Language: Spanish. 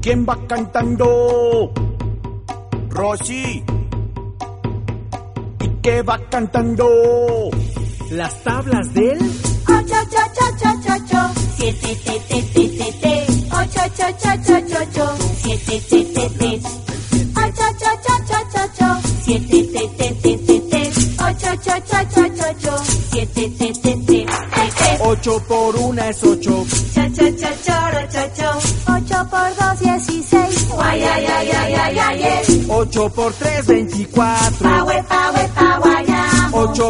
¿Quién va cantando? Rosy. ¿Y qué va cantando? Las tablas del 8, 7, 8, 7, 7, 8 por 1 es 8. 8 por 2, 16. 8 por 3, 24. 8